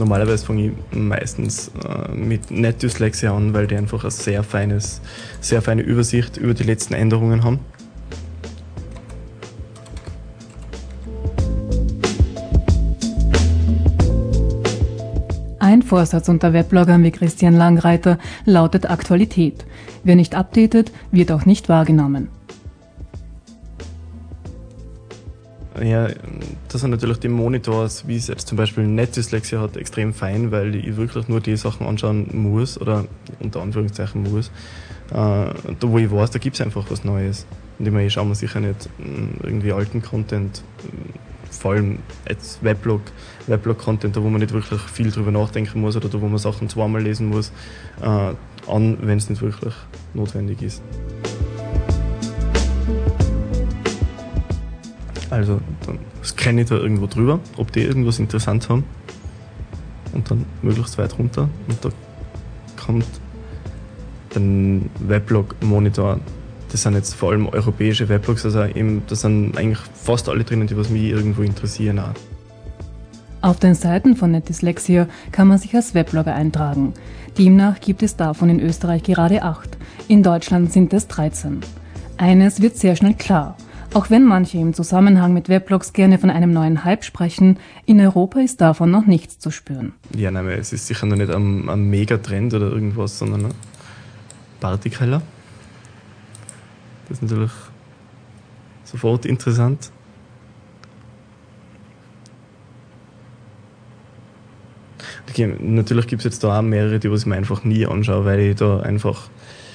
normalerweise fange ich meistens mit NetDyslexia an, weil die einfach eine sehr feine Übersicht über die letzten Änderungen haben. Ein Vorsatz unter Webbloggern wie Christian Langreiter lautet Aktualität. Wer nicht updatet, wird auch nicht wahrgenommen. Ja, das sind natürlich die Monitors, wie es jetzt zum Beispiel NetDyslexia hat, extrem fein, weil ich wirklich nur die Sachen anschauen muss, oder unter Anführungszeichen muss, da wo ich weiß, da gibt es einfach was Neues. Und ich schaue mir sicher nicht irgendwie alten Content, vor allem jetzt Weblog-Content, da wo man nicht wirklich viel drüber nachdenken muss oder da wo man Sachen zweimal lesen muss, an, wenn es nicht wirklich notwendig ist. Also dann scanne ich da irgendwo drüber, ob die irgendwas interessant haben und dann möglichst weit runter und da kommt der Weblog-Monitor. Das sind jetzt vor allem europäische Weblogs, also eben, da sind eigentlich fast alle drinnen, die was mich irgendwo interessieren auch. Auf den Seiten von NetDyslexia kann man sich als Weblogger eintragen. Demnach gibt es davon in Österreich gerade 8. In Deutschland sind es 13. Eines wird sehr schnell klar. Auch wenn manche im Zusammenhang mit Weblogs gerne von einem neuen Hype sprechen, in Europa ist davon noch nichts zu spüren. Ja, nein, es ist sicher noch nicht ein Megatrend oder irgendwas, sondern ein Partykeller. Das ist natürlich sofort interessant. Okay, natürlich gibt es jetzt da auch mehrere, die ich mir einfach nie anschaue, weil ich da einfach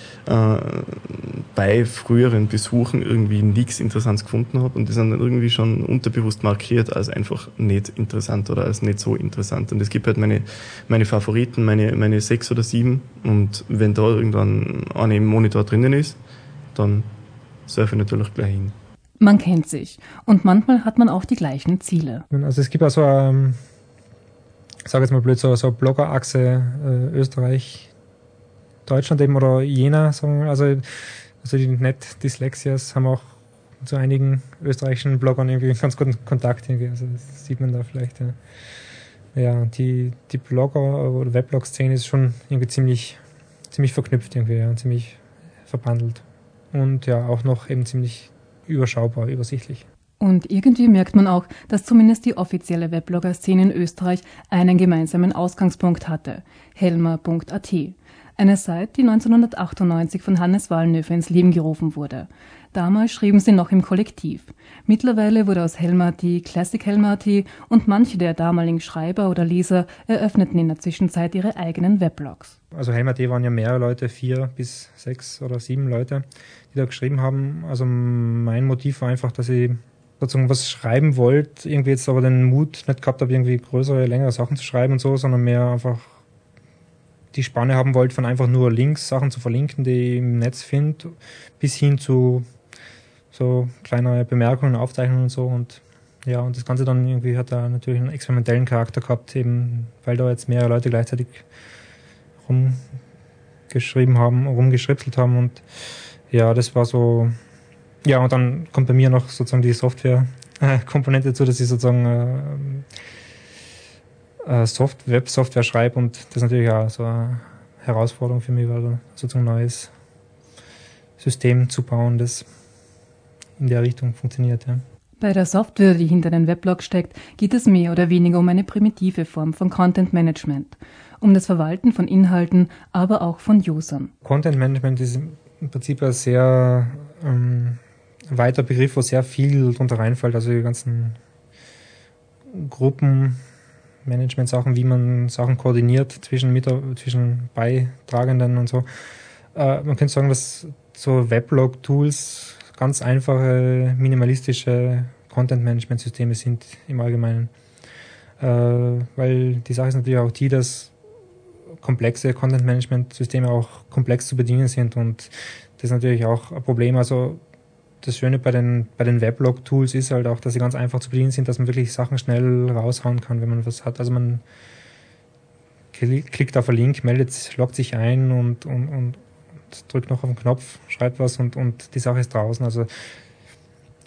bei früheren Besuchen irgendwie nichts Interessantes gefunden habe und die sind dann irgendwie schon unterbewusst markiert als einfach nicht interessant oder als nicht so interessant. Und es gibt halt meine Favoriten, meine 6 oder 7 und wenn da irgendwann eine im Monitor drinnen ist, dann surfe ich natürlich gleich hin. Man kennt sich und manchmal hat man auch die gleichen Ziele. Also es gibt also, ich sage jetzt mal blöd, so Bloggerachse Österreich, Deutschland eben oder Jena, also die NetDyslexias haben auch zu einigen österreichischen Bloggern irgendwie einen ganz guten Kontakt irgendwie, also das sieht man da vielleicht. Ja, die Blogger- oder Weblog-Szene ist schon irgendwie ziemlich verknüpft irgendwie, ja, ziemlich verbandelt und ja auch noch eben ziemlich überschaubar, übersichtlich. Und irgendwie merkt man auch, dass zumindest die offizielle Weblogger-Szene in Österreich einen gemeinsamen Ausgangspunkt hatte, helma.at. Eine Seite, die 1998 von Hannes Wallnöfer ins Leben gerufen wurde. Damals schrieben sie noch im Kollektiv. Mittlerweile wurde aus Helma.at Classic Helma.at und manche der damaligen Schreiber oder Leser eröffneten in der Zwischenzeit ihre eigenen Weblogs. Also Helma.at waren ja mehrere Leute, 4 bis 6 oder 7 Leute, die da geschrieben haben. Also mein Motiv war einfach, dass ich sozusagen was schreiben wollte, irgendwie jetzt aber den Mut nicht gehabt habe, irgendwie größere, längere Sachen zu schreiben und so, sondern mehr einfach die Spanne haben wollte, von einfach nur Links, Sachen zu verlinken, die ich im Netz finde, bis hin zu so kleinere Bemerkungen, Aufzeichnungen und so. Und ja, und das Ganze dann irgendwie hat da natürlich einen experimentellen Charakter gehabt, eben weil da jetzt mehrere Leute gleichzeitig rumgeschripselt haben und ja, das war so, ja, und dann kommt bei mir noch sozusagen die Software-Komponente dazu, dass ich sozusagen Web-Software schreibe und das ist natürlich auch so eine Herausforderung für mich, weil sozusagen ein neues System zu bauen, das in der Richtung funktioniert. Ja. Bei der Software, die hinter den Weblogs steckt, geht es mehr oder weniger um eine primitive Form von Content Management, um das Verwalten von Inhalten, aber auch von Usern. Content Management ist im Prinzip ein sehr weiter Begriff, wo sehr viel drunter reinfällt, also die ganzen Gruppenmanagement-Sachen, wie man Sachen koordiniert zwischen Beitragenden und so. Man könnte sagen, dass so Weblog-Tools ganz einfache, minimalistische Content-Management-Systeme sind im Allgemeinen. Weil die Sache ist natürlich auch die, dass komplexe Content-Management-Systeme auch komplex zu bedienen sind und das ist natürlich auch ein Problem. Also das Schöne bei den Weblog-Tools ist halt auch, dass sie ganz einfach zu bedienen sind, dass man wirklich Sachen schnell raushauen kann, wenn man was hat. Also man klickt auf einen Link, loggt sich ein und drückt noch auf den Knopf, schreibt was und die Sache ist draußen. Also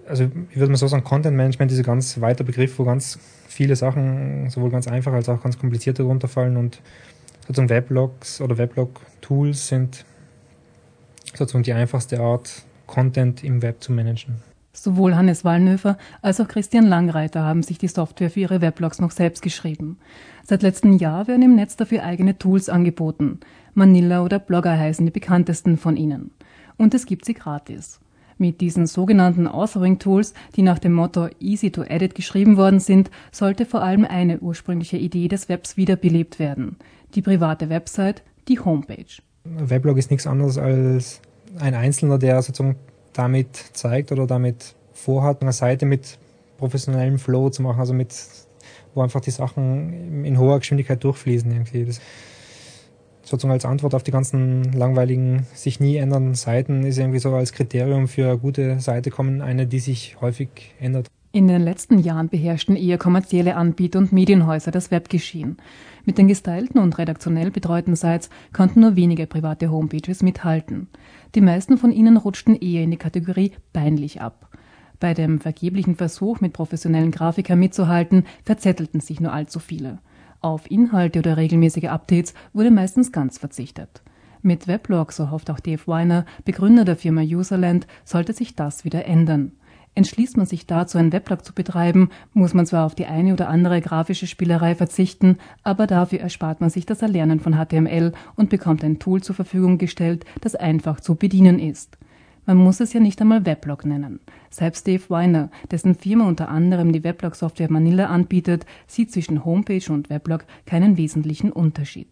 also ich würde mal so sagen, Content Management ist ein ganz weiter Begriff, wo ganz viele Sachen, sowohl ganz einfach als auch ganz komplizierte darunter fallen, und sozusagen Weblogs oder Weblog-Tools sind sozusagen die einfachste Art, Content im Web zu managen. Sowohl Hannes Wallnöfer als auch Christian Langreiter haben sich die Software für ihre Weblogs noch selbst geschrieben. Seit letztem Jahr werden im Netz dafür eigene Tools angeboten. Manila oder Blogger heißen die bekanntesten von ihnen. Und es gibt sie gratis. Mit diesen sogenannten Authoring-Tools, die nach dem Motto Easy to Edit geschrieben worden sind, sollte vor allem eine ursprüngliche Idee des Webs wiederbelebt werden. Die private Website, die Homepage. Ein Weblog ist nichts anderes als ein Einzelner, der sozusagen damit zeigt oder damit vorhat, eine Seite mit professionellem Flow zu machen, also wo einfach die Sachen in hoher Geschwindigkeit durchfließen irgendwie. Das sozusagen als Antwort auf die ganzen langweiligen, sich nie ändernden Seiten ist irgendwie so als Kriterium für eine gute Seite kommen eine, die sich häufig ändert. In den letzten Jahren beherrschten eher kommerzielle Anbieter und Medienhäuser das Webgeschehen. Mit den gestylten und redaktionell betreuten Sites konnten nur wenige private Homepages mithalten. Die meisten von ihnen rutschten eher in die Kategorie peinlich ab. Bei dem vergeblichen Versuch, mit professionellen Grafikern mitzuhalten, verzettelten sich nur allzu viele. Auf Inhalte oder regelmäßige Updates wurde meistens ganz verzichtet. Mit Weblog, so hofft auch Dave Winer, Begründer der Firma Userland, sollte sich das wieder ändern. Entschließt man sich dazu, ein Weblog zu betreiben, muss man zwar auf die eine oder andere grafische Spielerei verzichten, aber dafür erspart man sich das Erlernen von HTML und bekommt ein Tool zur Verfügung gestellt, das einfach zu bedienen ist. Man muss es ja nicht einmal Weblog nennen. Selbst Dave Winer, dessen Firma unter anderem die Weblog-Software Manila anbietet, sieht zwischen Homepage und Weblog keinen wesentlichen Unterschied.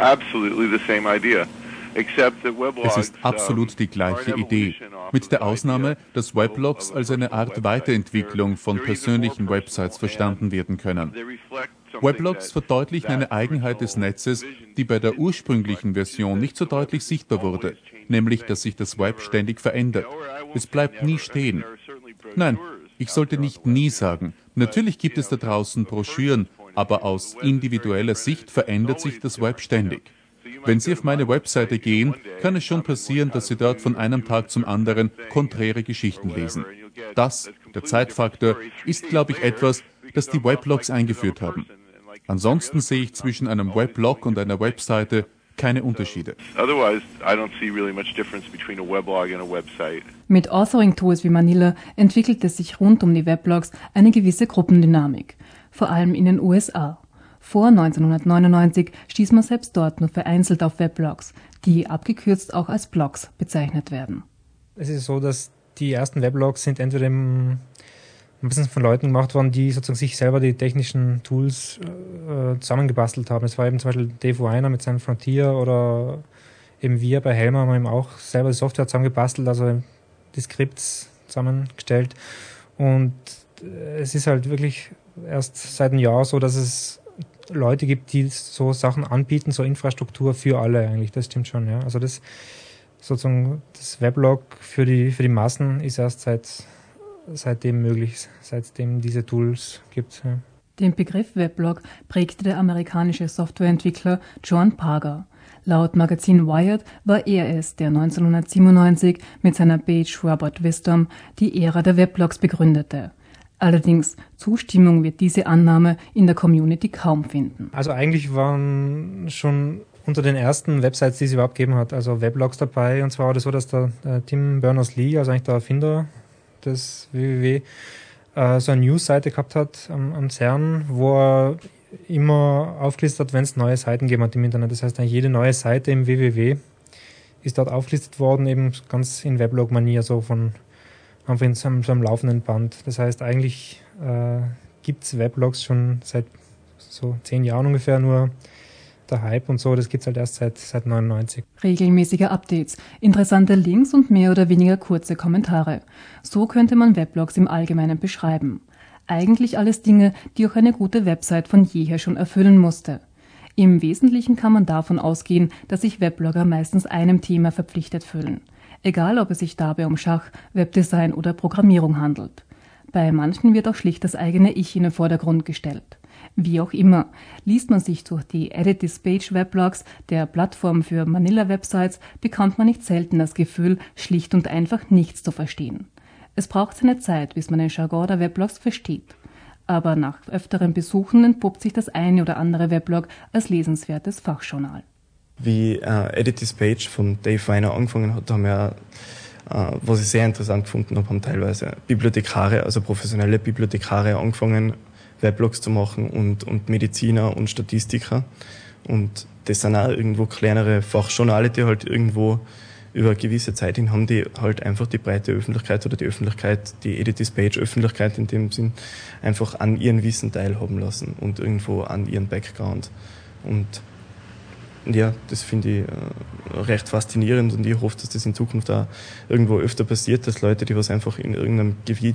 Es ist absolut die gleiche Idee, mit der Ausnahme, dass Weblogs als eine Art Weiterentwicklung von persönlichen Websites verstanden werden können. Weblogs verdeutlichen eine Eigenheit des Netzes, die bei der ursprünglichen Version nicht so deutlich sichtbar wurde, nämlich dass sich das Web ständig verändert. Es bleibt nie stehen. Nein, ich sollte nicht nie sagen. Natürlich gibt es da draußen Broschüren, aber aus individueller Sicht verändert sich das Web ständig. Wenn Sie auf meine Webseite gehen, kann es schon passieren, dass Sie dort von einem Tag zum anderen konträre Geschichten lesen. Das, der Zeitfaktor, ist, glaube ich, etwas, das die Weblogs eingeführt haben. Ansonsten sehe ich zwischen einem Weblog und einer Webseite keine Unterschiede. Mit Authoring-Tools wie Manila entwickelte sich rund um die Weblogs eine gewisse Gruppendynamik, vor allem in den USA. Vor 1999 stieß man selbst dort nur vereinzelt auf Weblogs, die abgekürzt auch als Blogs bezeichnet werden. Es ist so, dass die ersten Weblogs sind entweder ein bisschen von Leuten gemacht worden, die sozusagen sich selber die technischen Tools zusammengebastelt haben. Es war eben zum Beispiel Dave Winer mit seinem Frontier oder eben wir bei Helmer haben eben auch selber die Software zusammengebastelt, also die Skripts zusammengestellt. Und es ist halt wirklich erst seit einem Jahr so, dass es Leute gibt, die so Sachen anbieten, so Infrastruktur für alle eigentlich, das stimmt schon, ja. Also das sozusagen das Weblog für die Massen ist erst seitdem möglich, seitdem diese Tools gibt. Ja. Den Begriff Weblog prägte der amerikanische Softwareentwickler John Parger. Laut Magazin Wired war er es, der 1997 mit seiner Page Robot Wisdom die Ära der Weblogs begründete. Allerdings, Zustimmung wird diese Annahme in der Community kaum finden. Also eigentlich waren schon unter den ersten Websites, die es überhaupt gegeben hat, also Weblogs dabei. Und zwar war das so, dass der Tim Berners-Lee, also eigentlich der Erfinder des www, so eine News-Seite gehabt hat am CERN, wo er immer aufgelistet hat, wenn es neue Seiten gegeben hat im Internet. Das heißt, jede neue Seite im www ist dort aufgelistet worden, eben ganz in Weblog-Manier, so einfach in so einem laufenden Band. Das heißt, eigentlich gibt es Weblogs schon seit so 10 Jahren ungefähr, nur der Hype und so, das gibt es halt erst seit 99. Regelmäßige Updates, interessante Links und mehr oder weniger kurze Kommentare. So könnte man Weblogs im Allgemeinen beschreiben. Eigentlich alles Dinge, die auch eine gute Website von jeher schon erfüllen musste. Im Wesentlichen kann man davon ausgehen, dass sich Weblogger meistens einem Thema verpflichtet fühlen. Egal, ob es sich dabei um Schach, Webdesign oder Programmierung handelt. Bei manchen wird auch schlicht das eigene Ich in den Vordergrund gestellt. Wie auch immer, liest man sich durch die Edit This Page Weblogs, der Plattform für Manila-Websites, bekommt man nicht selten das Gefühl, schlicht und einfach nichts zu verstehen. Es braucht seine Zeit, bis man den Jargon der Weblogs versteht. Aber nach öfteren Besuchen entpuppt sich das eine oder andere Weblog als lesenswertes Fachjournal. Wie Edit This Page von Dave Viner angefangen hat, haben wir, was ich sehr interessant gefunden habe, haben teilweise Bibliothekare, also professionelle Bibliothekare angefangen, Weblogs zu machen und Mediziner und Statistiker. Und das sind auch irgendwo kleinere Fachjournale, die halt irgendwo über eine gewisse Zeit hin haben, die halt einfach die breite Öffentlichkeit oder die Öffentlichkeit, die Edit This Page Öffentlichkeit in dem Sinn, einfach an ihrem Wissen teilhaben lassen und irgendwo an ihren Background. Und ja, das finde ich recht faszinierend und ich hoffe, dass das in Zukunft auch irgendwo öfter passiert, dass Leute, die was einfach in irgendeinem Gebiet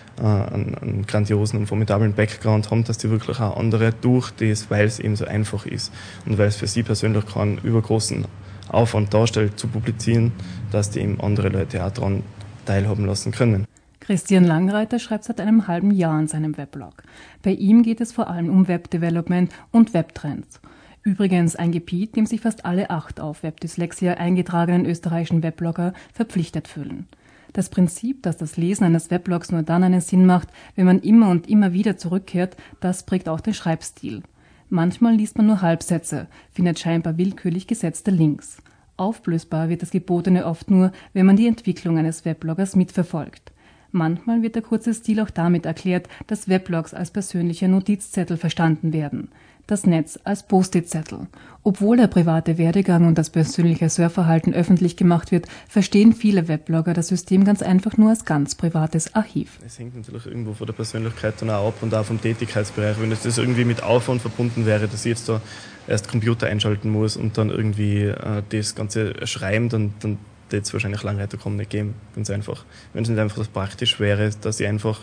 einen grandiosen und formidablen Background haben, dass die wirklich auch andere durch das, weil es eben so einfach ist und weil es für sie persönlich keinen übergroßen Aufwand darstellt, zu publizieren, dass die eben andere Leute auch daran teilhaben lassen können. Christian Langreiter schreibt seit einem halben Jahr an seinem Weblog. Bei ihm geht es vor allem um Webdevelopment und Webtrends. Übrigens ein Gebiet, dem sich fast alle 8 auf Webdyslexia eingetragenen österreichischen Weblogger verpflichtet fühlen. Das Prinzip, dass das Lesen eines Weblogs nur dann einen Sinn macht, wenn man immer und immer wieder zurückkehrt, das prägt auch den Schreibstil. Manchmal liest man nur Halbsätze, findet scheinbar willkürlich gesetzte Links. Auflösbar wird das Gebotene oft nur, wenn man die Entwicklung eines Webloggers mitverfolgt. Manchmal wird der kurze Stil auch damit erklärt, dass Weblogs als persönliche Notizzettel verstanden werden. Das Netz als Post-it-Zettel. Obwohl der private Werdegang und das persönliche Surfverhalten öffentlich gemacht wird, verstehen viele Weblogger das System ganz einfach nur als ganz privates Archiv. Es hängt natürlich irgendwo von der Persönlichkeit dann auch ab und auch vom Tätigkeitsbereich. Wenn das irgendwie mit Aufwand verbunden wäre, dass ich jetzt da erst Computer einschalten muss und dann irgendwie das Ganze schreiben, dann wird es wahrscheinlich Langreiter.com nicht geben. Ganz einfach. Wenn es nicht einfach so praktisch wäre, dass ich einfach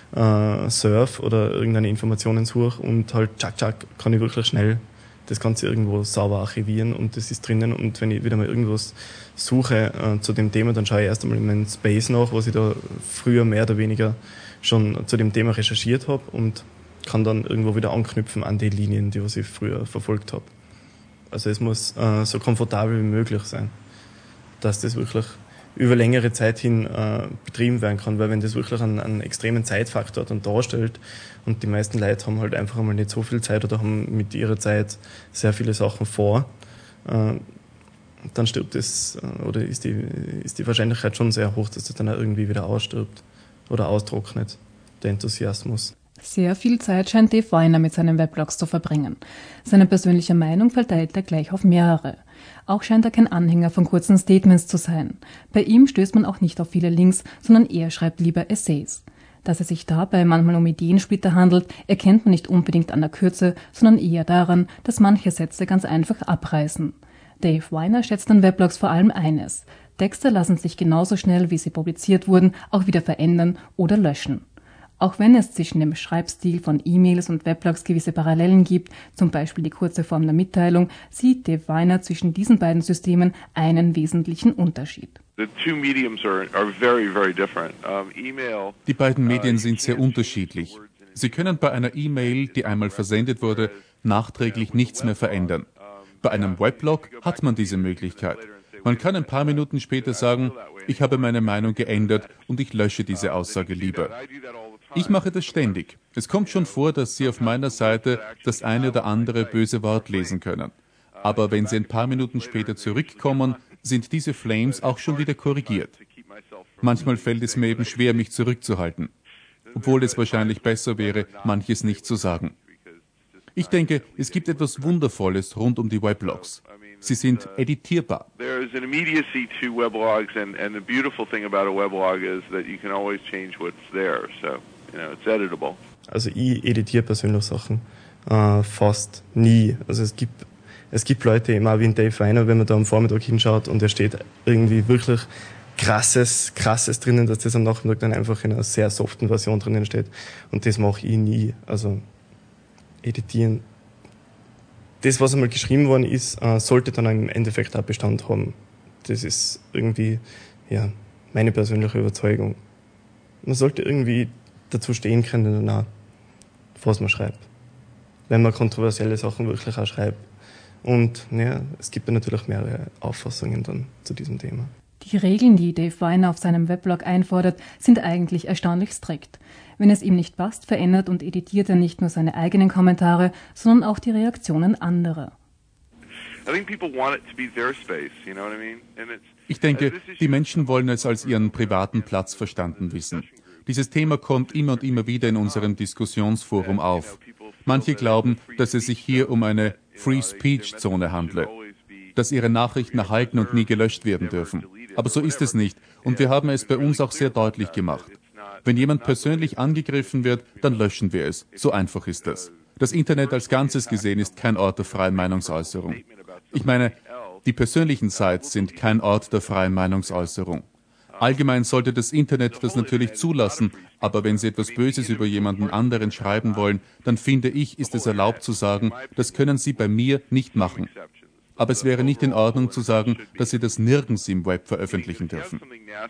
surf oder irgendeine Informationen suche und halt tschack, kann ich wirklich schnell das Ganze irgendwo sauber archivieren und das ist drinnen und wenn ich wieder mal irgendwas suche zu dem Thema, dann schaue ich erst einmal in meinen Space nach, was ich da früher mehr oder weniger schon zu dem Thema recherchiert habe und kann dann irgendwo wieder anknüpfen an die Linien, die was ich früher verfolgt habe. Also es muss so komfortabel wie möglich sein, dass das wirklich über längere Zeit hin betrieben werden kann, weil wenn das wirklich einen extremen Zeitfaktor dann darstellt und die meisten Leute haben halt einfach einmal nicht so viel Zeit oder haben mit ihrer Zeit sehr viele Sachen vor, dann stirbt das oder ist die Wahrscheinlichkeit schon sehr hoch, dass das dann auch irgendwie wieder ausstirbt oder austrocknet, der Enthusiasmus. Sehr viel Zeit scheint Dave Viner mit seinen Weblogs zu verbringen. Seine persönliche Meinung verteilt er gleich auf mehrere. Auch scheint er kein Anhänger von kurzen Statements zu sein. Bei ihm stößt man auch nicht auf viele Links, sondern er schreibt lieber Essays. Dass es sich dabei manchmal um Ideensplitter handelt, erkennt man nicht unbedingt an der Kürze, sondern eher daran, dass manche Sätze ganz einfach abreißen. Dave Viner schätzt an Weblogs vor allem eines: Texte lassen sich genauso schnell, wie sie publiziert wurden, auch wieder verändern oder löschen. Auch wenn es zwischen dem Schreibstil von E-Mails und Weblogs gewisse Parallelen gibt, zum Beispiel die kurze Form der Mitteilung, sieht Dave Viner zwischen diesen beiden Systemen einen wesentlichen Unterschied. Die beiden Medien sind sehr unterschiedlich. Sie können bei einer E-Mail, die einmal versendet wurde, nachträglich nichts mehr verändern. Bei einem Weblog hat man diese Möglichkeit. Man kann ein paar Minuten später sagen, ich habe meine Meinung geändert und ich lösche diese Aussage lieber. Ich mache das ständig. Es kommt schon vor, dass Sie auf meiner Seite das eine oder andere böse Wort lesen können. Aber wenn Sie ein paar Minuten später zurückkommen, sind diese Flames auch schon wieder korrigiert. Manchmal fällt es mir eben schwer, mich zurückzuhalten, obwohl es wahrscheinlich besser wäre, manches nicht zu sagen. Ich denke, es gibt etwas Wundervolles rund um die Weblogs. Sie sind editierbar. There is an immediacy to weblogs and the beautiful thing about a weblog is that you can always change what's there. So, it's editable. Also ich editiere persönlich Sachen fast nie. Also es gibt Leute, eben auch wie in Dave Viner, wenn man da am Vormittag hinschaut und da steht irgendwie wirklich krasses drinnen, dass das am Nachmittag dann einfach in einer sehr soften Version drinnen steht. Und das mache ich nie. Also editieren. Das, was einmal geschrieben worden ist, sollte dann im Endeffekt auch Bestand haben. Das ist irgendwie, ja, meine persönliche Überzeugung. Man sollte irgendwie dazu stehen können, was man schreibt. Wenn man kontroversielle Sachen wirklich auch schreibt. Und ja, es gibt ja natürlich mehrere Auffassungen dann zu diesem Thema. Die Regeln, die Dave Winer auf seinem Weblog einfordert, sind eigentlich erstaunlich strikt. Wenn es ihm nicht passt, verändert und editiert er nicht nur seine eigenen Kommentare, sondern auch die Reaktionen anderer. Ich denke, die Menschen wollen es als ihren privaten Platz verstanden wissen. Dieses Thema kommt immer und immer wieder in unserem Diskussionsforum auf. Manche glauben, dass es sich hier um eine Free-Speech-Zone handle, dass ihre Nachrichten erhalten und nie gelöscht werden dürfen. Aber so ist es nicht und wir haben es bei uns auch sehr deutlich gemacht. Wenn jemand persönlich angegriffen wird, dann löschen wir es. So einfach ist das. Das Internet als Ganzes gesehen ist kein Ort der freien Meinungsäußerung. Ich meine, die persönlichen Sites sind kein Ort der freien Meinungsäußerung. Allgemein sollte das Internet das natürlich zulassen, aber wenn Sie etwas Böses über jemanden anderen schreiben wollen, dann finde ich, ist es erlaubt zu sagen, das können Sie bei mir nicht machen. Aber es wäre nicht in Ordnung zu sagen, dass Sie das nirgends im Web veröffentlichen dürfen.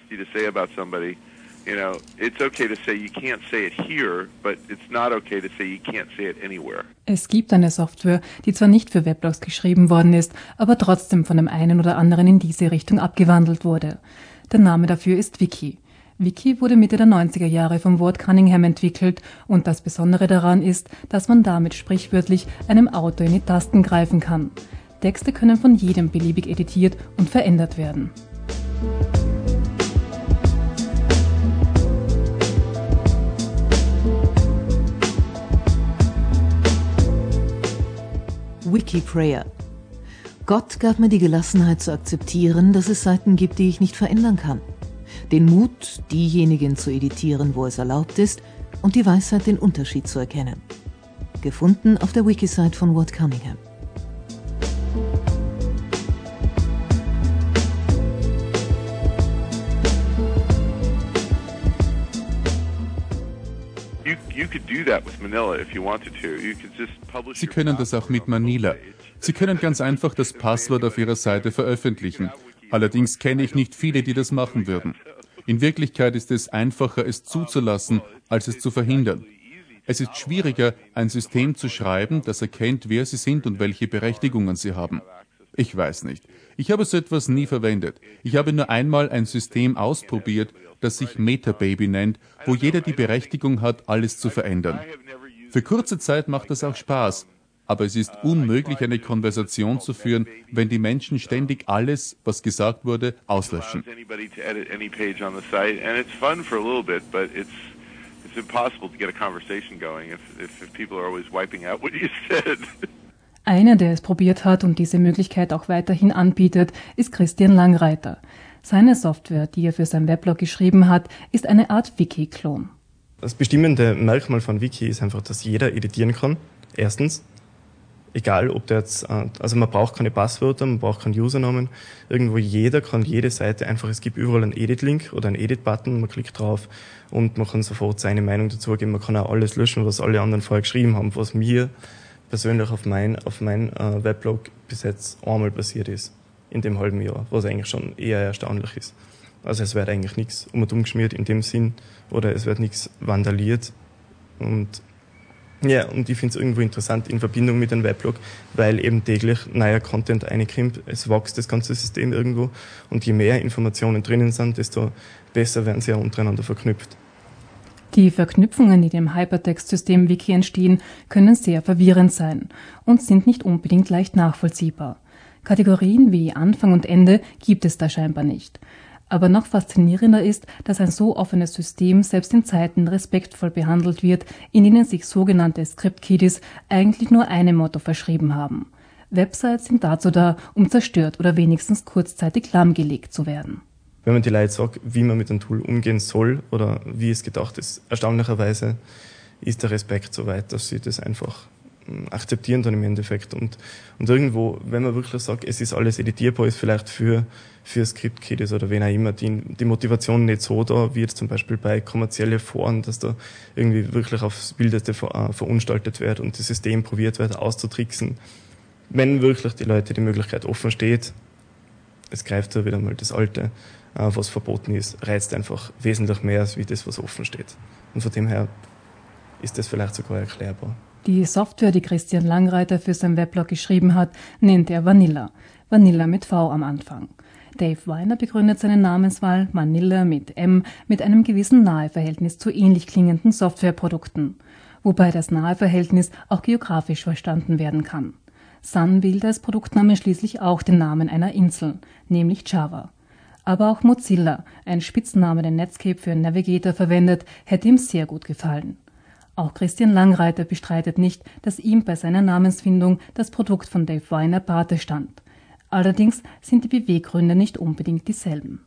Es gibt eine Software, die zwar nicht für Weblogs geschrieben worden ist, aber trotzdem von dem einen oder anderen in diese Richtung abgewandelt wurde. Der Name dafür ist Wiki. Wiki wurde Mitte der 90er Jahre vom Ward Cunningham entwickelt und das Besondere daran ist, dass man damit sprichwörtlich einem Auto in die Tasten greifen kann. Texte können von jedem beliebig editiert und verändert werden. Wikiprayer. Gott gab mir die Gelassenheit zu akzeptieren, dass es Seiten gibt, die ich nicht verändern kann. Den Mut, diejenigen zu editieren, wo es erlaubt ist, und die Weisheit, den Unterschied zu erkennen. Gefunden auf der Wikisite von Ward Cunningham. Sie können das auch mit Manila. Sie können ganz einfach das Passwort auf Ihrer Seite veröffentlichen. Allerdings kenne ich nicht viele, die das machen würden. In Wirklichkeit ist es einfacher, es zuzulassen, als es zu verhindern. Es ist schwieriger, ein System zu schreiben, das erkennt, wer Sie sind und welche Berechtigungen Sie haben. Ich weiß nicht. Ich habe so etwas nie verwendet. Ich habe nur einmal ein System ausprobiert, das sich MetaBaby nennt, wo jeder die Berechtigung hat, alles zu verändern. Für kurze Zeit macht das auch Spaß, aber es ist unmöglich, eine Konversation zu führen, wenn die Menschen ständig alles, was gesagt wurde, auslöschen. Einer, der es probiert hat und diese Möglichkeit auch weiterhin anbietet, ist Christian Langreiter. Seine Software, die er für sein Weblog geschrieben hat, ist eine Art Wiki-Klon. Das bestimmende Merkmal von Wiki ist einfach, dass jeder editieren kann. Erstens, egal ob der jetzt, also man braucht keine Passwörter, man braucht keinen Usernamen. Irgendwo jeder kann jede Seite einfach, es gibt überall einen Edit-Link oder einen Edit-Button, man klickt drauf und man kann sofort seine Meinung dazu geben. Man kann auch alles löschen, was alle anderen vorher geschrieben haben, was mir persönlich auf mein Weblog bis jetzt einmal passiert ist. In dem halben Jahr, was eigentlich schon eher erstaunlich ist. Also es wird eigentlich nichts umgeschmiert in dem Sinn oder es wird nichts vandaliert und ich finde es irgendwo interessant in Verbindung mit einem Weblog, weil eben täglich neuer Content reinkommt, es wächst das ganze System irgendwo und je mehr Informationen drinnen sind, desto besser werden sie ja untereinander verknüpft. Die Verknüpfungen, die dem Hypertext-System Wiki entstehen, können sehr verwirrend sein und sind nicht unbedingt leicht nachvollziehbar. Kategorien wie Anfang und Ende gibt es da scheinbar nicht. Aber noch faszinierender ist, dass ein so offenes System selbst in Zeiten respektvoll behandelt wird, in denen sich sogenannte Script-Kiddies eigentlich nur einem Motto verschrieben haben. Websites sind dazu da, um zerstört oder wenigstens kurzzeitig lahmgelegt zu werden. Wenn man die Leute sagt, wie man mit einem Tool umgehen soll oder wie es gedacht ist, erstaunlicherweise ist der Respekt so weit, dass sie das einfach akzeptieren dann im Endeffekt. Und irgendwo, wenn man wirklich sagt, es ist alles editierbar, ist vielleicht für Script-Kiddies oder wen auch immer die Motivation nicht so da, wie jetzt zum Beispiel bei kommerziellen Foren, dass da irgendwie wirklich aufs Wildeste verunstaltet wird und das System probiert wird auszutricksen. Wenn wirklich die Leute die Möglichkeit offen steht, es greift ja wieder mal das Alte, was verboten ist, reizt einfach wesentlich mehr als wie das, was offen steht. Und von dem her ist das vielleicht sogar erklärbar. Die Software, die Christian Langreiter für sein Weblog geschrieben hat, nennt er Vanilla. Vanilla mit V am Anfang. Dave Winer begründet seine Namenswahl Manila mit M mit einem gewissen Naheverhältnis zu ähnlich klingenden Softwareprodukten, wobei das Naheverhältnis auch geografisch verstanden werden kann. Sun wählte als Produktname schließlich auch den Namen einer Insel, nämlich Java. Aber auch Mozilla, ein Spitzname, den Netscape für Navigator verwendet, hätte ihm sehr gut gefallen. Auch Christian Langreiter bestreitet nicht, dass ihm bei seiner Namensfindung das Produkt von Dave Winer Pate stand. Allerdings sind die Beweggründe nicht unbedingt dieselben.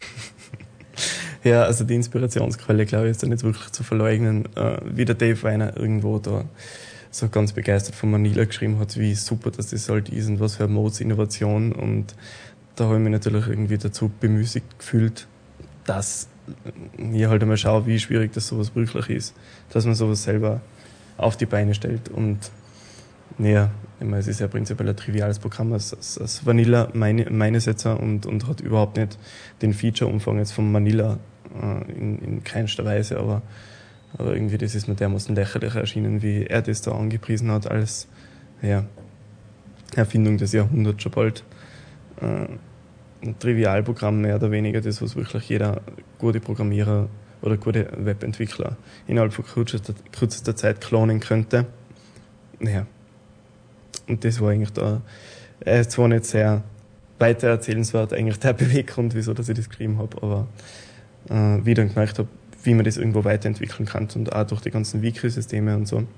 Ja, also die Inspirationsquelle, glaube ich, ist dann nicht wirklich zu verleugnen, wie der Dave Winer irgendwo da so ganz begeistert von Manila geschrieben hat, wie super das halt ist und was für eine Modes-Innovation, und da habe ich mich natürlich irgendwie dazu bemüßigt gefühlt, dass ich halt einmal schaue, wie schwierig das sowas wirklich ist, dass man sowas selber auf die Beine stellt. Und ja, ich meine, es ist ja prinzipiell ein triviales Programm als Vanilla meines jetzt und hat überhaupt nicht den Feature-Umfang jetzt von Manila in keinster Weise, aber irgendwie, das ist mir dermaßen lächerlich erschienen, wie er das da angepriesen hat als Erfindung des Jahrhunderts schon bald. Ein Trivialprogramm mehr oder weniger, das was wirklich jeder gute Programmierer oder gute Webentwickler innerhalb von kürzester Zeit klonen könnte. Ja. Und das war eigentlich da, er ist zwar nicht sehr weiter erzählenswert, eigentlich der Beweggrund, wieso dass ich das geschrieben habe, aber wie ich dann gemerkt habe, wie man das irgendwo weiterentwickeln kann und auch durch die ganzen Wiki-Systeme und so.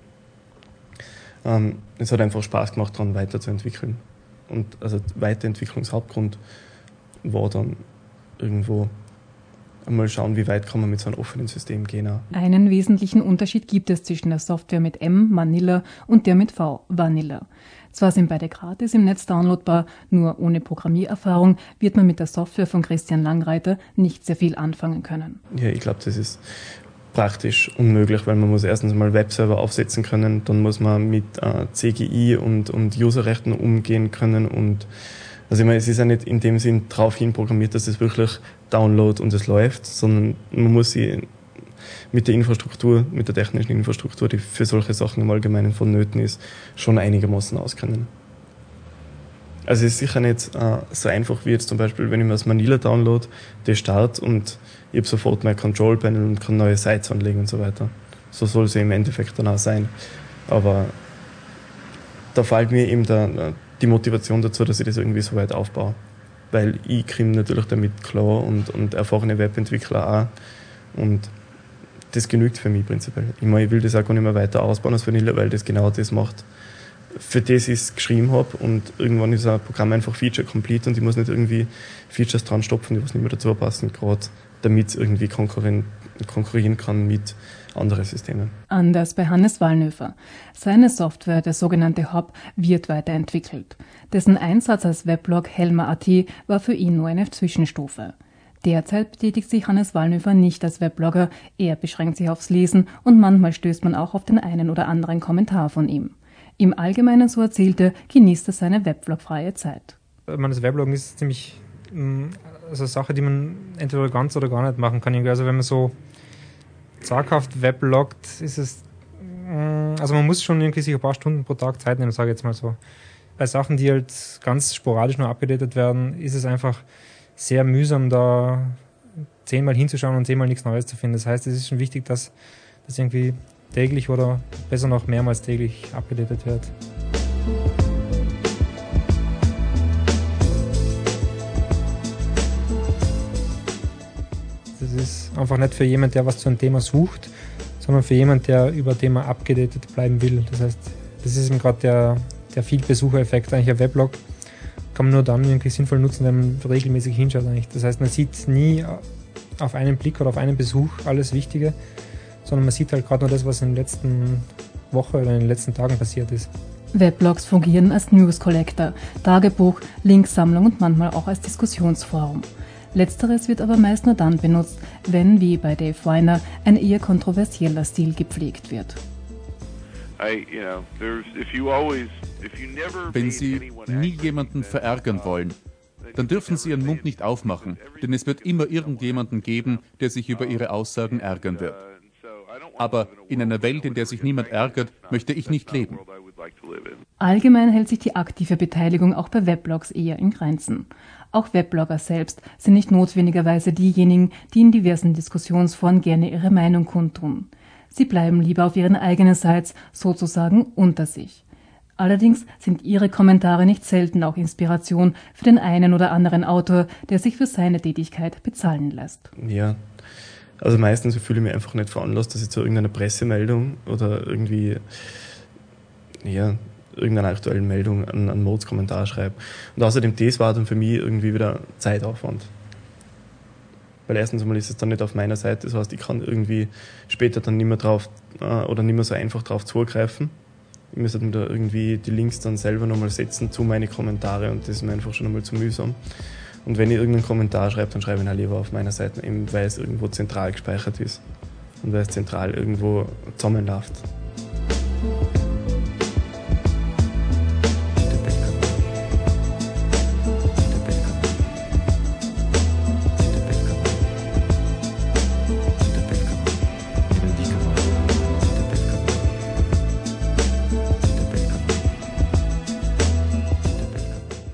Es hat einfach Spaß gemacht, daran weiterzuentwickeln. Und also Weiterentwicklungshauptgrund war dann irgendwo einmal schauen, wie weit kann man mit so einem offenen System gehen. Einen wesentlichen Unterschied gibt es zwischen der Software mit M, Manila, und der mit V, Vanilla. Zwar sind beide gratis im Netz downloadbar, nur ohne Programmiererfahrung wird man mit der Software von Christian Langreiter nicht sehr viel anfangen können. Ja, ich glaube, das ist praktisch unmöglich, weil man muss erstens mal Webserver aufsetzen können, dann muss man mit CGI und Userrechten umgehen können, und also ich meine, es ist ja nicht in dem Sinn darauf hin programmiert, dass es wirklich Download und es läuft, sondern man muss sie mit der Infrastruktur, mit der technischen Infrastruktur, die für solche Sachen im Allgemeinen vonnöten ist, schon einigermaßen auskennen. Also es ist sicher nicht so einfach wie jetzt zum Beispiel, wenn ich mir das Manila download, das start und ich habe sofort mein Control-Panel und kann neue Sites anlegen und so weiter. So soll es ja im Endeffekt dann auch sein. Aber da fällt mir eben die Motivation dazu, dass ich das irgendwie so weit aufbaue. Weil ich komme natürlich damit klar und erfahrene Webentwickler auch. Und das genügt für mich prinzipiell. Ich meine, ich will das auch gar nicht mehr weiter ausbauen als Vanilla, weil das genau das macht, für das ich es geschrieben habe, und irgendwann ist ein Programm einfach feature-complete und ich muss nicht irgendwie Features dran stopfen, die was nicht mehr dazu passen, gerade damit es irgendwie konkurrieren kann mit anderen Systemen. Anders bei Hannes Wallnöfer. Seine Software, der sogenannte Hub, wird weiterentwickelt. Dessen Einsatz als Weblog Helma.at war für ihn nur eine Zwischenstufe. Derzeit betätigt sich Hannes Wallnöfer nicht als Webblogger, er beschränkt sich aufs Lesen und manchmal stößt man auch auf den einen oder anderen Kommentar von ihm. Im Allgemeinen, so erzählte, genießt er seine Weblog-freie Zeit. Das Webloggen ist ziemlich eine Sache, die man entweder ganz oder gar nicht machen kann. Also wenn man so zaghaft webloggt, ist es, also man muss schon irgendwie sich ein paar Stunden pro Tag Zeit nehmen, sage ich jetzt mal so. Bei Sachen, die halt ganz sporadisch nur abgedatet werden, ist es einfach sehr mühsam, da 10-mal hinzuschauen und 10-mal nichts Neues zu finden. Das heißt, es ist schon wichtig, dass das irgendwie täglich oder besser noch mehrmals täglich abgedatet wird. Das ist einfach nicht für jemanden, der was zu einem Thema sucht, sondern für jemanden, der über ein Thema abgedatet bleiben will. Das heißt, das ist eben gerade der Viel-Besucher-Effekt. Eigentlich ein Weblog kann man nur dann irgendwie sinnvoll nutzen, wenn man regelmäßig hinschaut eigentlich. Das heißt, man sieht nie auf einen Blick oder auf einen Besuch alles Wichtige, sondern man sieht halt gerade nur das, was in der letzten Woche oder in den letzten Tagen passiert ist. Weblogs fungieren als News Collector, Tagebuch, Linksammlung und manchmal auch als Diskussionsforum. Letzteres wird aber meist nur dann benutzt, wenn, wie bei Dave Winer, ein eher kontroversieller Stil gepflegt wird. Wenn Sie nie jemanden verärgern wollen, dann dürfen Sie Ihren Mund nicht aufmachen, denn es wird immer irgendjemanden geben, der sich über Ihre Aussagen ärgern wird. Aber in einer Welt, in der sich niemand ärgert, möchte ich nicht leben. Allgemein hält sich die aktive Beteiligung auch bei Weblogs eher in Grenzen. Auch Webblogger selbst sind nicht notwendigerweise diejenigen, die in diversen Diskussionsforen gerne ihre Meinung kundtun. Sie bleiben lieber auf ihren eigenen Sites, sozusagen unter sich. Allerdings sind ihre Kommentare nicht selten auch Inspiration für den einen oder anderen Autor, der sich für seine Tätigkeit bezahlen lässt. Ja, also meistens fühle ich mich einfach nicht veranlasst, dass ich zu irgendeiner Pressemeldung oder irgendwie, ja, irgendeiner aktuellen Meldung einen Mods-Kommentar schreibe. Und außerdem, das war dann für mich irgendwie wieder Zeitaufwand. Weil erstens einmal ist es dann nicht auf meiner Seite, das heißt, ich kann irgendwie später dann nicht mehr drauf oder nicht mehr so einfach drauf zugreifen. Ich müsste mir da irgendwie die Links dann selber nochmal setzen zu meine Kommentare und das ist mir einfach schon einmal zu mühsam. Und wenn ich irgendeinen Kommentar schreibe, dann schreibe ich ihn auch lieber auf meiner Seite, eben weil es irgendwo zentral gespeichert ist und weil es zentral irgendwo zusammenläuft.